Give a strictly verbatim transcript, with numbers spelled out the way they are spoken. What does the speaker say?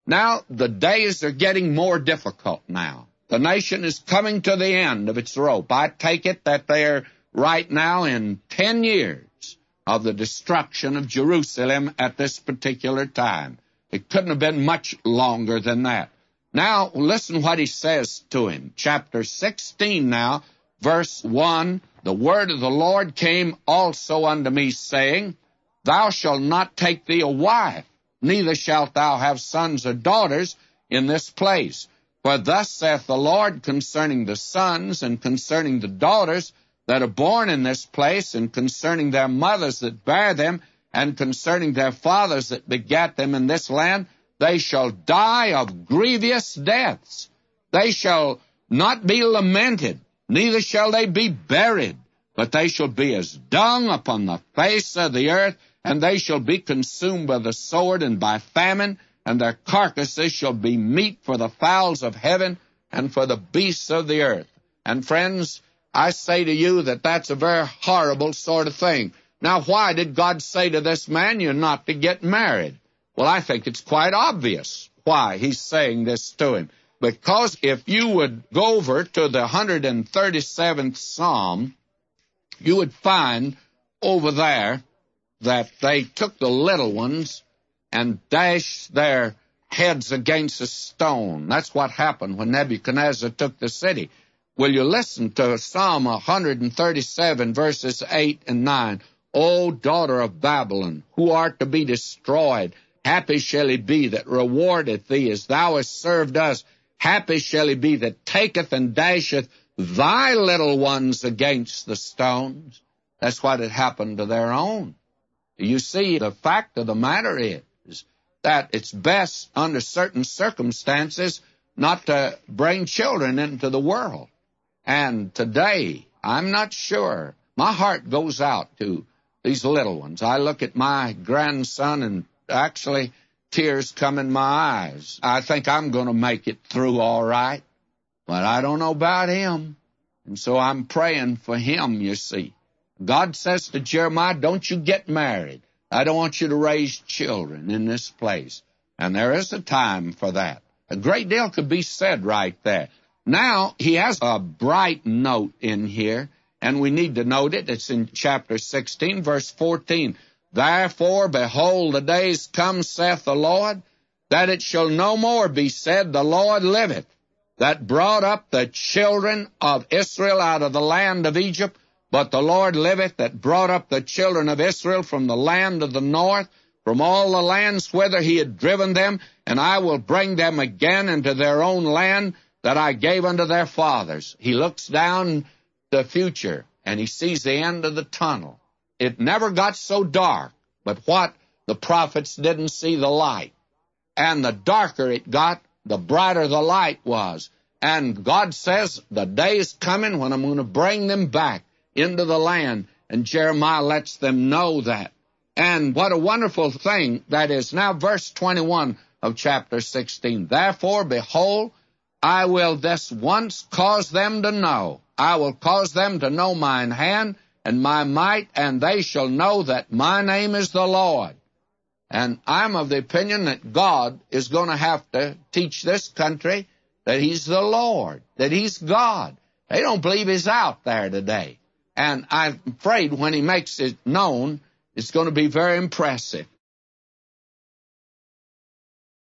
Now, the days are getting more difficult now. The nation is coming to the end of its rope. I take it that they're right now in ten years of the destruction of Jerusalem at this particular time. It couldn't have been much longer than that. Now, listen what he says to him. Chapter sixteen now, verse one, the word of the Lord came also unto me, saying, Thou shalt not take thee a wife, neither shalt thou have sons or daughters in this place. For thus saith the Lord concerning the sons and concerning the daughters that are born in this place, and concerning their mothers that bear them, and concerning their fathers that begat them in this land, they shall die of grievous deaths. They shall not be lamented, neither shall they be buried, but they shall be as dung upon the face of the earth, and they shall be consumed by the sword and by famine, and their carcasses shall be meat for the fowls of heaven and for the beasts of the earth. And friends, I say to you that that's a very horrible sort of thing. Now, why did God say to this man, you're not to get married? Well, I think it's quite obvious why he's saying this to him. Because if you would go over to the one hundred thirty-seventh Psalm, you would find over there that they took the little ones and dashed their heads against a stone. That's what happened when Nebuchadnezzar took the city. Will you listen to Psalm one hundred thirty-seven, verses eight and nine? O daughter of Babylon, who art to be destroyed, happy shall he be that rewardeth thee as thou hast served us. Happy shall he be that taketh and dasheth thy little ones against the stones. That's what had happened to their own. You see, the fact of the matter is that it's best under certain circumstances not to bring children into the world. And today, I'm not sure. My heart goes out to these little ones. I look at my grandson and actually tears come in my eyes. I think I'm going to make it through all right, but I don't know about him. And so I'm praying for him, you see. God says to Jeremiah, don't you get married. I don't want you to raise children in this place. And there is a time for that. A great deal could be said right there. Now, he has a bright note in here, and we need to note it. It's in chapter sixteen, verse fourteen. Therefore, behold, the days come, saith the Lord, that it shall no more be said, the Lord liveth, that brought up the children of Israel out of the land of Egypt, but the Lord liveth, that brought up the children of Israel from the land of the north, from all the lands whither he had driven them, and I will bring them again into their own land that I gave unto their fathers. He looks down the future, and he sees the end of the tunnel. It never got so dark, but what? The prophets didn't see the light. And the darker it got, the brighter the light was. And God says, the day is coming when I'm going to bring them back into the land. And Jeremiah lets them know that. And what a wonderful thing that is. Now, verse twenty-one of chapter sixteen. Therefore, behold, I will this once cause them to know. I will cause them to know mine hand and my might, and they shall know that my name is the Lord. And I'm of the opinion that God is going to have to teach this country that he's the Lord, that he's God. They don't believe he's out there today. And I'm afraid when he makes it known, it's going to be very impressive.